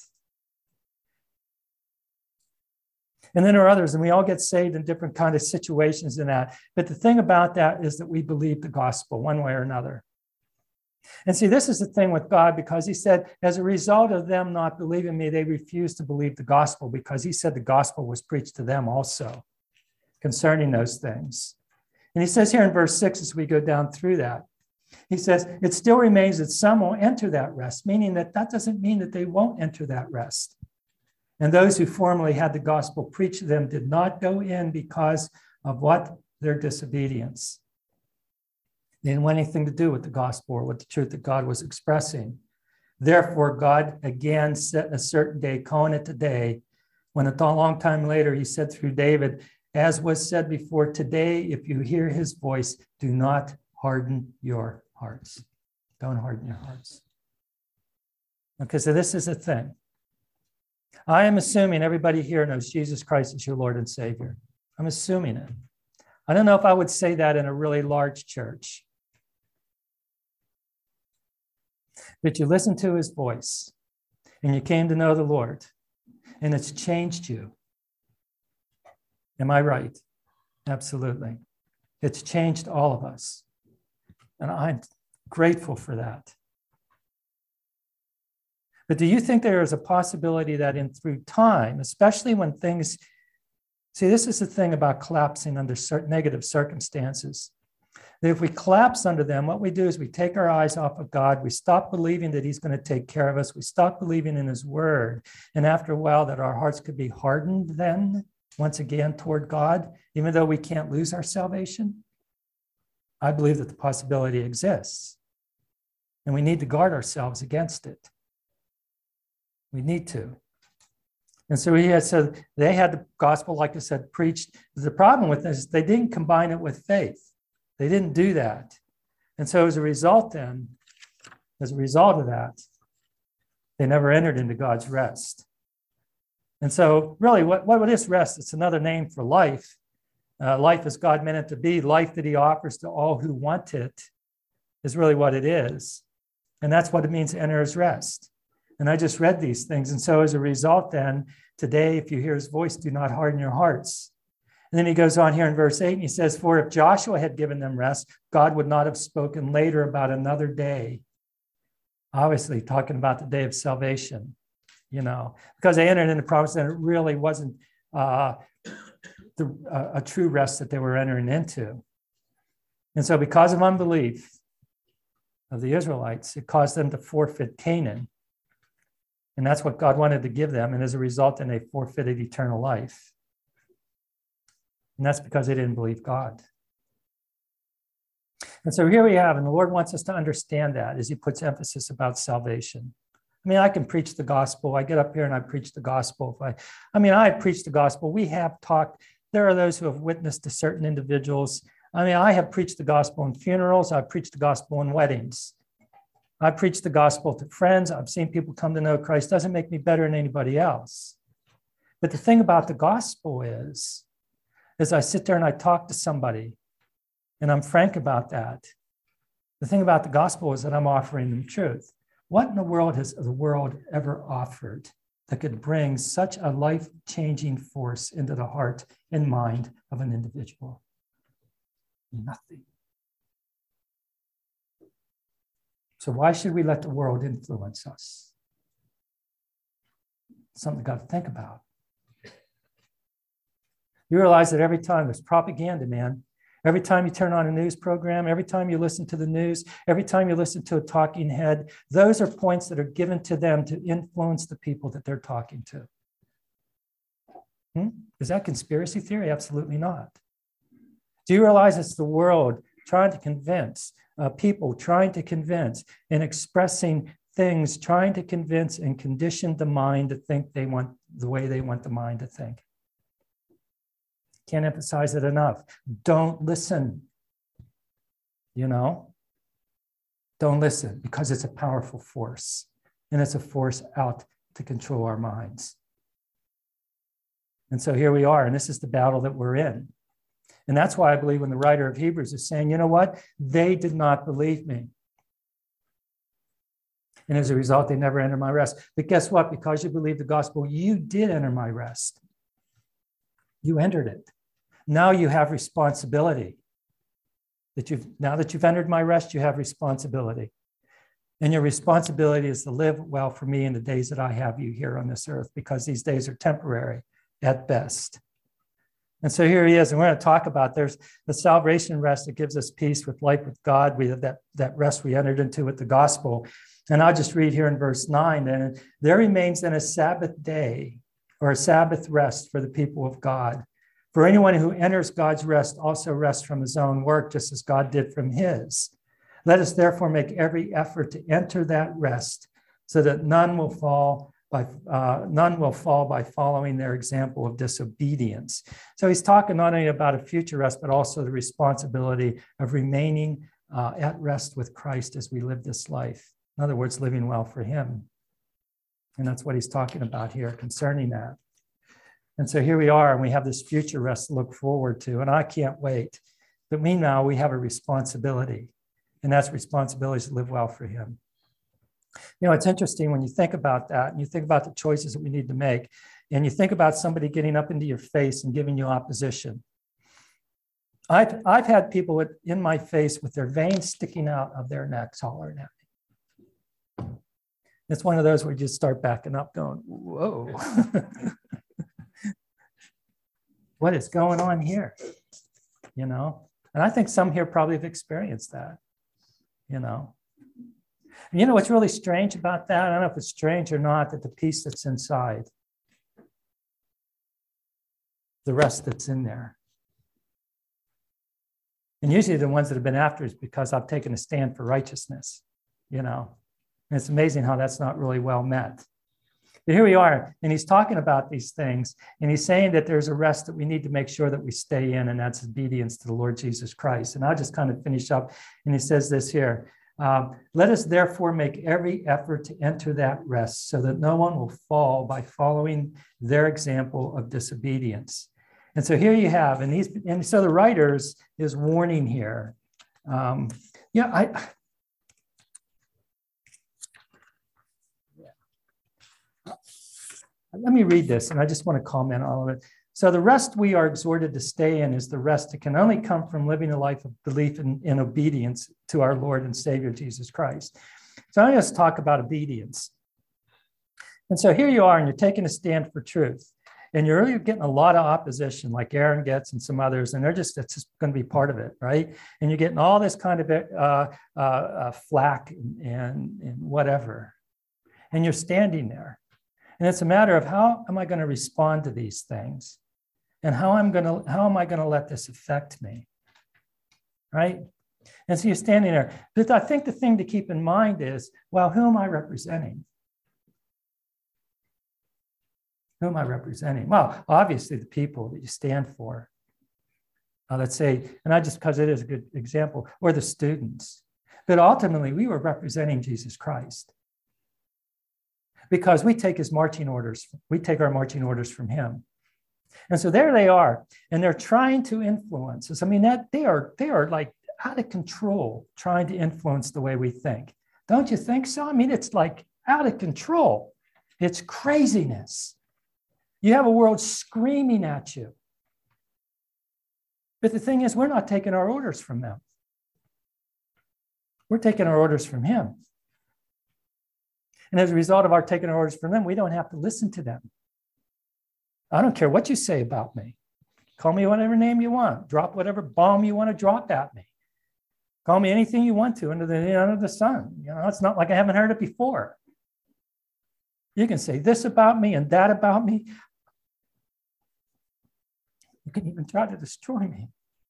And then there are others, and we all get saved in different kind of situations in that. But the thing about that is that we believe the gospel one way or another. And see, this is the thing with God, because he said, as a result of them not believing me, they refused to believe the gospel, because he said the gospel was preached to them also concerning those things. And he says here in verse six, as we go down through that, he says, it still remains that some will enter that rest, meaning that that doesn't mean that they won't enter that rest. And those who formerly had the gospel preached to them did not go in because of what? Their disobedience. They didn't want anything to do with the gospel or with the truth that God was expressing. Therefore, God again set a certain day, calling it today, when a long time later he said through David, as was said before, today, if you hear his voice, do not harden your hearts. Don't harden your hearts. Okay, so this is the thing. I am assuming everybody here knows Jesus Christ is your Lord and Savior. I'm assuming it. I don't know if I would say that in a really large church. But you listened to his voice and you came to know the Lord, and it's changed you. Am I right? Absolutely. It's changed all of us. And I'm grateful for that. But do you think there is a possibility that in through time, especially when things, see, this is the thing about collapsing under certain negative circumstances, that if we collapse under them, what we do is we take our eyes off of God. We stop believing that he's going to take care of us. We stop believing in his word. And after a while, that our hearts could be hardened then, once again, toward God, even though we can't lose our salvation. I believe that the possibility exists. And we need to guard ourselves against it. We need to. And so he had said they had the gospel, like I said, preached. The problem with this is they didn't combine it with faith. They didn't do that. And so as a result then, as a result of that, they never entered into God's rest. And so really, what, what is rest? It's another name for life. Uh, life as God meant it to be, life that he offers to all who want it is really what it is. And that's what it means to enter his rest. And I just read these things. And so as a result then, today, if you hear his voice, do not harden your hearts. And then he goes on here in verse eight, and he says, for if Joshua had given them rest, God would not have spoken later about another day. Obviously, talking about the day of salvation, you know, because they entered into promise and it really wasn't uh, the, uh, a true rest that they were entering into. And so because of unbelief of the Israelites, it caused them to forfeit Canaan. And that's what God wanted to give them. And as a result, then they forfeited eternal life. And that's because they didn't believe God. And so here we have, and the Lord wants us to understand that as he puts emphasis about salvation. I mean, I can preach the gospel. I get up here and I preach the gospel. If I, I mean, I preach the gospel. We have talked. There are those who have witnessed to certain individuals. I mean, I have preached the gospel in funerals. I've preached the gospel in weddings. I preached the gospel to friends. I've seen people come to know Christ. Doesn't make me better than anybody else. But the thing about the gospel is, as I sit there and I talk to somebody, and I'm frank about that, the thing about the gospel is that I'm offering them truth. What in the world has the world ever offered that could bring such a life-changing force into the heart and mind of an individual? Nothing. So why should we let the world influence us? Something we've got to think about. You realize that every time there's propaganda, man. Every time you turn on a news program, every time you listen to the news, every time you listen to a talking head, those are points that are given to them to influence the people that they're talking to. Hmm? Is that conspiracy theory? Absolutely not. Do you realize it's the world trying to convince, uh, people trying to convince and expressing things, trying to convince and condition the mind to think they want the way they want the mind to think? Can't emphasize it enough. Don't listen. You know? Don't listen, because it's a powerful force. And it's a force out to control our minds. And so here we are, and this is the battle that we're in. And that's why I believe when the writer of Hebrews is saying, you know what? They did not believe me. And as a result, they never entered my rest. But guess what? Because you believe the gospel, you did enter my rest. You entered it. Now you have responsibility. That you've, now that you've entered my rest, you have responsibility. And your responsibility is to live well for me in the days that I have you here on this earth, because these days are temporary at best. And so here he is, and we're going to talk about there's the salvation rest that gives us peace with life with God. We have that, that rest we entered into with the gospel. And I'll just read here in verse nine, and there remains then a Sabbath day or a Sabbath rest for the people of God. For anyone who enters God's rest also rests from his own work, just as God did from his. Let us therefore make every effort to enter that rest, so that none will fall by uh, none will fall by following their example of disobedience. So he's talking not only about a future rest, but also the responsibility of remaining uh, at rest with Christ as we live this life. In other words, living well for him. And that's what he's talking about here concerning that. And so here we are, and we have this future rest to look forward to, and I can't wait. But meanwhile, we have a responsibility, and that's responsibility to live well for him. You know, it's interesting when you think about that, and you think about the choices that we need to make, and you think about somebody getting up into your face and giving you opposition. I've, I've had people in my face with their veins sticking out of their necks hollering at me. It's one of those where you just start backing up going, whoa. What is going on here? You know, and I think some here probably have experienced that, you know. And you know what's really strange about that? I don't know if it's strange or not, that the peace that's inside, the rest that's in there. And usually the ones that have been after is because I've taken a stand for righteousness, you know. And it's amazing how that's not really well met. But here we are, and he's talking about these things, and he's saying that there's a rest that we need to make sure that we stay in, and that's obedience to the Lord Jesus Christ. And I'll just kind of finish up, and he says this here. Um, Let us therefore make every effort to enter that rest, so that no one will fall by following their example of disobedience. And so here you have, and these, and so the writers is warning here. Um, yeah, I. Let me read this, and I just want to comment on it. So the rest we are exhorted to stay in is the rest that can only come from living a life of belief and, and obedience to our Lord and Savior, Jesus Christ. So I'm going to talk about obedience. And so here you are, and you're taking a stand for truth. And you're really getting a lot of opposition, like Aaron gets and some others, and they're just, it's just going to be part of it, right? And you're getting all this kind of uh, uh, uh, flack and, and, and whatever. And you're standing there. And it's a matter of how am I going to respond to these things? And how I'm going to, how am I going to let this affect me? Right? And so you're standing there. But I think the thing to keep in mind is, well, who am I representing? Who am I representing? Well, obviously the people that you stand for. Uh, let's say, and I just, because it is a good example, or the students. But ultimately, we were representing Jesus Christ. Because we take his marching orders, we take our marching orders from him. And so there they are, and they're trying to influence us. I mean, that they are, they are like out of control, trying to influence the way we think. Don't you think so? I mean, it's like out of control. It's craziness. You have a world screaming at you. But the thing is, we're not taking our orders from them. We're taking our orders from him. And as a result of our taking our orders from them, we don't have to listen to them. I don't care what you say about me. Call me whatever name you want. Drop whatever bomb you want to drop at me. Call me anything you want to under the, under the sun. You know, it's not like I haven't heard it before. You can say this about me and that about me. You can even try to destroy me.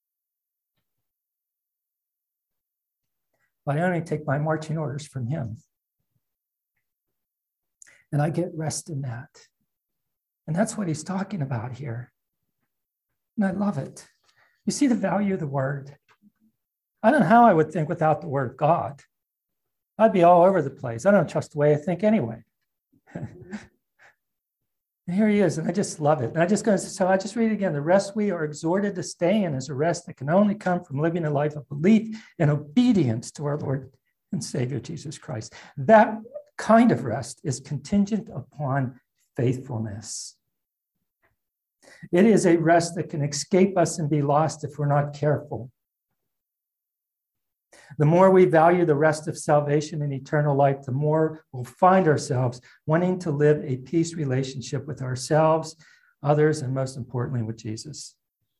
But I only take my marching orders from him. And I get rest in that. And that's what he's talking about here. And I love it. You see the value of the word? I don't know how I would think without the word of God. I'd be all over the place. I don't trust the way I think anyway. And here he is, and I just love it. And I just go, so I just read it again. The rest we are exhorted to stay in is a rest that can only come from living a life of belief and obedience to our Lord and Savior, Jesus Christ. That kind of rest is contingent upon faithfulness. It is a rest that can escape us and be lost if we're not careful. The more we value the rest of salvation and eternal life, the more we'll find ourselves wanting to live a peace relationship with ourselves, others, and most importantly, with Jesus.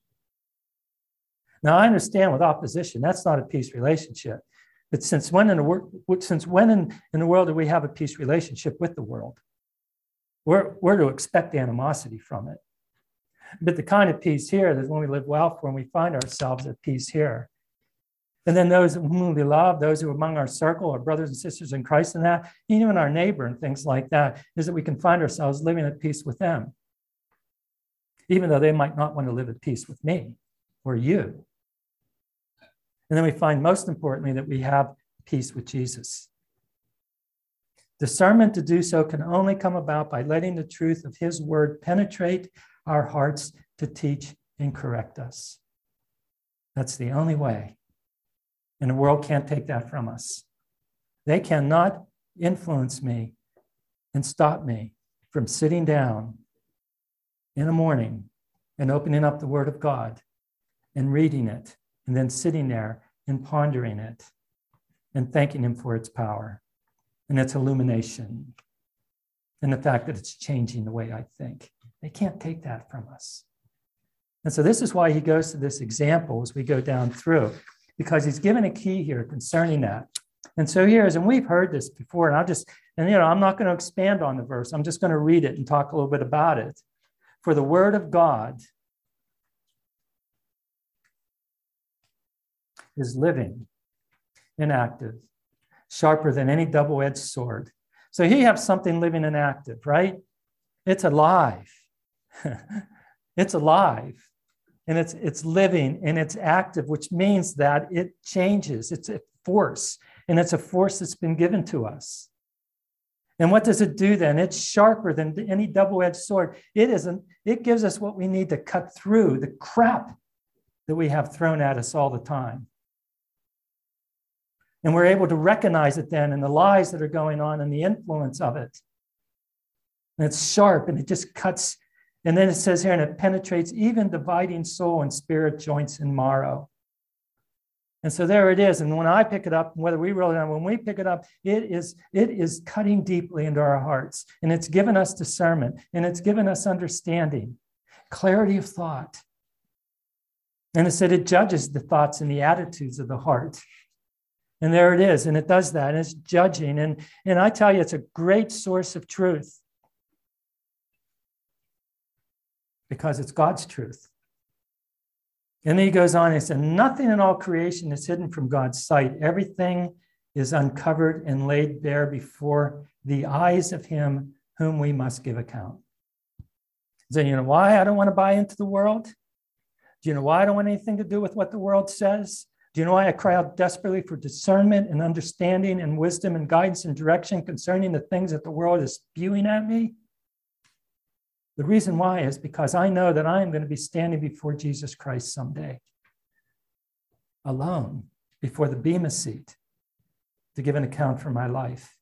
Now, I understand with opposition, that's not a peace relationship. But since when in the world, since when in, in the world do we have a peace relationship with the world? We're, we're to expect animosity from it. But the kind of peace here is when we live well for and we find ourselves at peace here. And then those whom we love, those who are among our circle, our brothers and sisters in Christ and that, even our neighbor and things like that, is that we can find ourselves living at peace with them. Even though they might not want to live at peace with me or you. And then we find most importantly that we have peace with Jesus. Discernment to do so can only come about by letting the truth of his word penetrate our hearts to teach and correct us. That's the only way. And the world can't take that from us. They cannot influence me and stop me from sitting down in the morning and opening up the Word of God and reading it and then sitting there and pondering it and thanking him for its power and its illumination and the fact that it's changing the way I think. They can't take that from us. And so this is why he goes to this example as we go down through, because he's given a key here concerning that. And so here is, and we've heard this before, and I'll just, and you know, I'm not going to expand on the verse. I'm just going to read it and talk a little bit about it. For the word of God is living and active, sharper than any double-edged sword. So here you have something living and active, right? It's alive. It's alive. And it's, it's living and it's active, which means that it changes. It's a force, and it's a force that's been given to us. And what does it do then? It's sharper than any double-edged sword. It isn't, it gives us what we need to cut through the crap that we have thrown at us all the time. And we're able to recognize it then in the lies that are going on and the influence of it. And it's sharp, and it just cuts And then it says here, and it penetrates even dividing soul and spirit, joints and marrow. And so there it is. And when I pick it up, whether we really know, when we pick it up, it is, it is cutting deeply into our hearts. And it's given us discernment, and it's given us understanding, clarity of thought. And it said it judges the thoughts and the attitudes of the heart. And there it is. And it does that. And it's judging. And, and I tell you, it's a great source of truth because it's God's truth. And then he goes on and says, nothing in all creation is hidden from God's sight. Everything is uncovered and laid bare before the eyes of him whom we must give account. So you know why I don't want to buy into the world? Do you know why I don't want anything to do with what the world says? Do you know why I cry out desperately for discernment and understanding and wisdom and guidance and direction concerning the things that the world is spewing at me? The reason why is because I know that I am going to be standing before Jesus Christ someday, alone, before the Bema seat, to give an account for my life.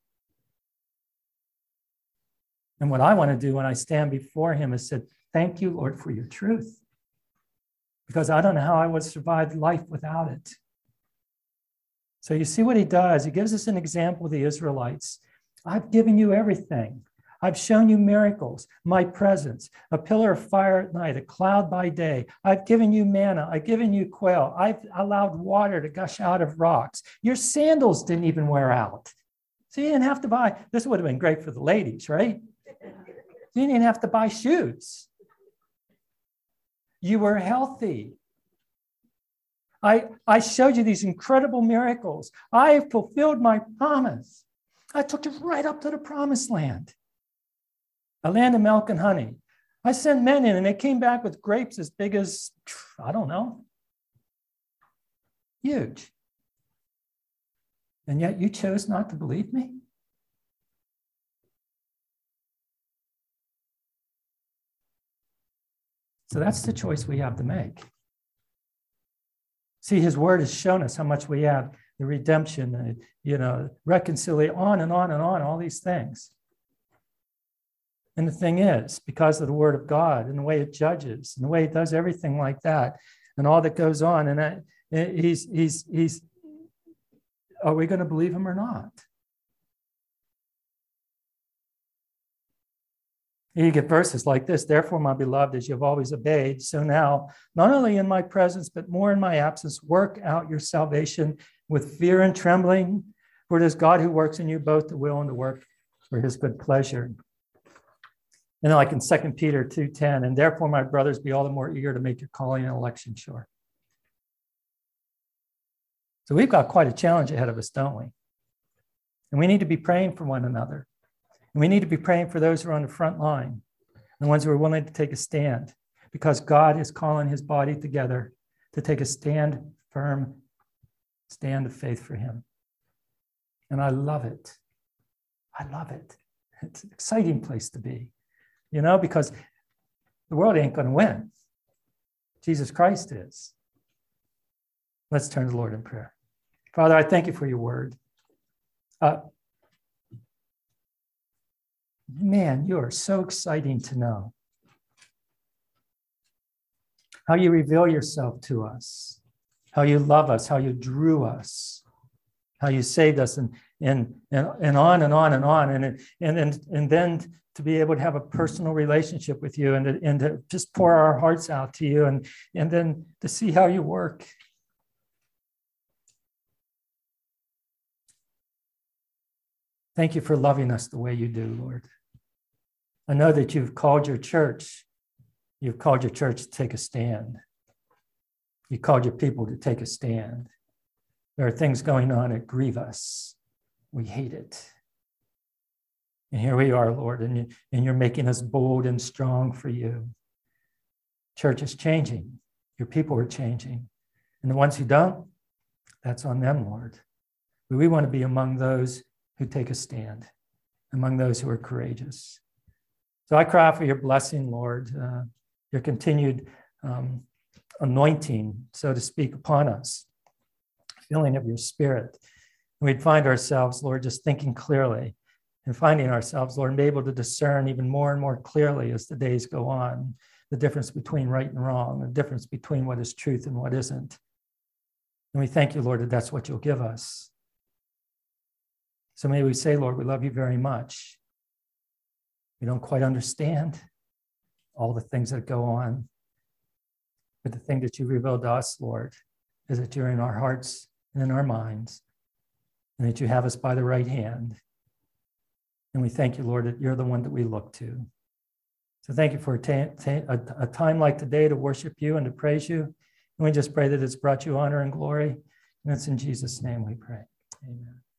And what I want to do when I stand before him is say, thank you, Lord, for your truth. Because I don't know how I would survive life without it. So you see what he does. He gives us an example of the Israelites. I've given you everything. I've shown you miracles, my presence, a pillar of fire at night, a cloud by day. I've given you manna. I've given you quail. I've allowed water to gush out of rocks. Your sandals didn't even wear out. So you didn't have to buy, this would have been great for the ladies, right? You didn't have to buy shoes. You were healthy. I, I showed you these incredible miracles. I fulfilled my promise. I took you right up to the promised land, a land of milk and honey. I sent men in and they came back with grapes as big as, I don't know, huge. And yet you chose not to believe me? So that's the choice we have to make. See, his word has shown us how much we have, the redemption, the, you know, reconciliation, on and on and on, all these things. And the thing is, because of the word of God and the way it judges and the way it does everything like that and all that goes on, and that, he's, he's, he's, are we going to believe him or not? You get verses like this, therefore, my beloved, as you have always obeyed, so now, not only in my presence, but more in my absence, work out your salvation with fear and trembling, for it is God who works in you both the will and the work for his good pleasure. And like in Second Peter two ten, and therefore, my brothers, be all the more eager to make your calling and election sure. So we've got quite a challenge ahead of us, don't we? And we need to be praying for one another. And we need to be praying for those who are on the front line, the ones who are willing to take a stand, because God is calling his body together to take a stand, firm stand of faith for him. And I love it. I love it. It's an exciting place to be, you know, because the world ain't going to win. Jesus Christ is. Let's turn to the Lord in prayer. Father, I thank you for your word. Uh, Man, you are so exciting to know how you reveal yourself to us, how you love us, how you drew us, how you saved us, and and and, and on and on and on, and and and and then to be able to have a personal relationship with you, and to, and to just pour our hearts out to you, and and then to see how you work. Thank you for loving us the way you do, Lord. I know that you've called your church, you've called your church to take a stand. You called your people to take a stand. There are things going on that grieve us. We hate it. And here we are, Lord, and, you, and you're making us bold and strong for you. Church is changing. Your people are changing. And the ones who don't, that's on them, Lord. But we want to be among those who take a stand, among those who are courageous. So I cry for your blessing, Lord, uh, your continued um, anointing, so to speak, upon us, filling of your spirit. And we'd find ourselves, Lord, just thinking clearly and finding ourselves, Lord, and be able to discern even more and more clearly as the days go on, the difference between right and wrong, the difference between what is truth and what isn't. And we thank you, Lord, that that's what you'll give us. So may we say, Lord, we love you very much. We don't quite understand all the things that go on, but the thing that you revealed to us, Lord, is that you're in our hearts and in our minds, and that you have us by the right hand. And we thank you, Lord, that you're the one that we look to. So thank you for a, ta- ta- a, a time like today to worship you and to praise you. And we just pray that it's brought you honor and glory. And it's in Jesus' name we pray. Amen.